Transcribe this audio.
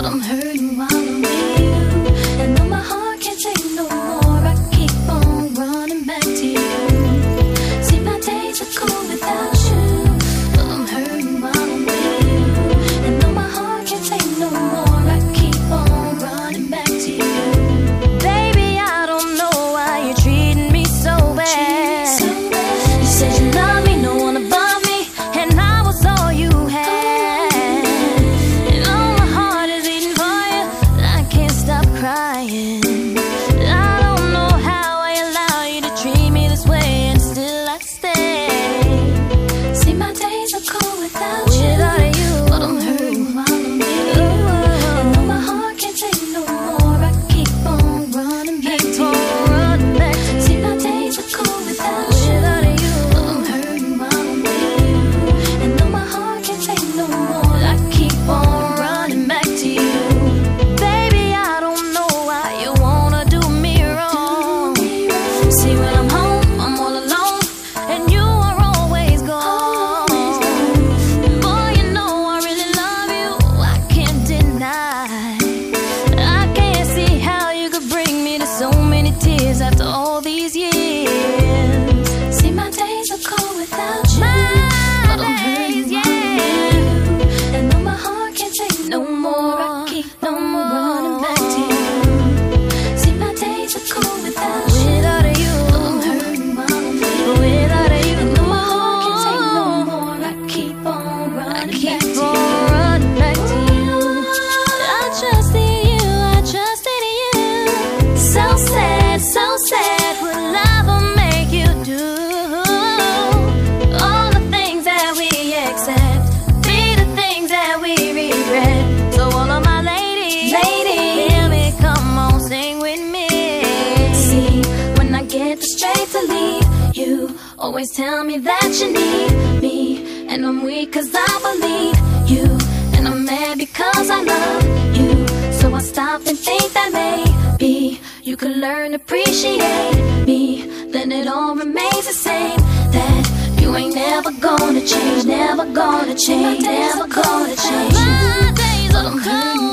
I'm hurting while I'm with you. And though my heart can't take no more, I keep on running back to you. See, my days are cool without you, but I'm hurting while I'm with you. And though my heart can't take no more, I keep on running back to you. Baby, I don't know why you're treating me so bad. You said you love me, no one above me, and I was all you had. And all my heart is beating for you, I can't stop crying. I don't know how I allow you to treat me this way, and still I stay. See, my days are cool without you, but I'm hurting while I'm with you. And though my heart can't take no more, I keep on running back to you. See, my days are cool without you, but I'm hurting while I'm with you. And though my heart can't take no more, I keep on running back to you. Baby, I don't know why you wanna do me wrong. See, when I'm home, I'm all alone, and you are always gone. Boy, you know I really love you, I can't deny. I can't see how you could bring me to so many tears after all these years. See, my days are cool without you, but I'm hurting while I'm with you. And though my heart can't take no more, I keep on running back to you. See, my days are cool without you, but I'm hurting while I'm with you. And though my heart can't take no more, I keep on running back to you. I trusted you, I trusted you. So sad, what love will make you do. All the things that we accept be the things that we regret. So all of my ladies, hear me, come on, sing with me. See, when I get the strength to leave, you always tell me that you need me. And I'm weak cause I believe you, and I'm mad because I love you. So I stop and think that maybe you could learn to appreciate me. Then it all remains the same, that you ain't never gonna change, never gonna change, never gonna change. My days are cold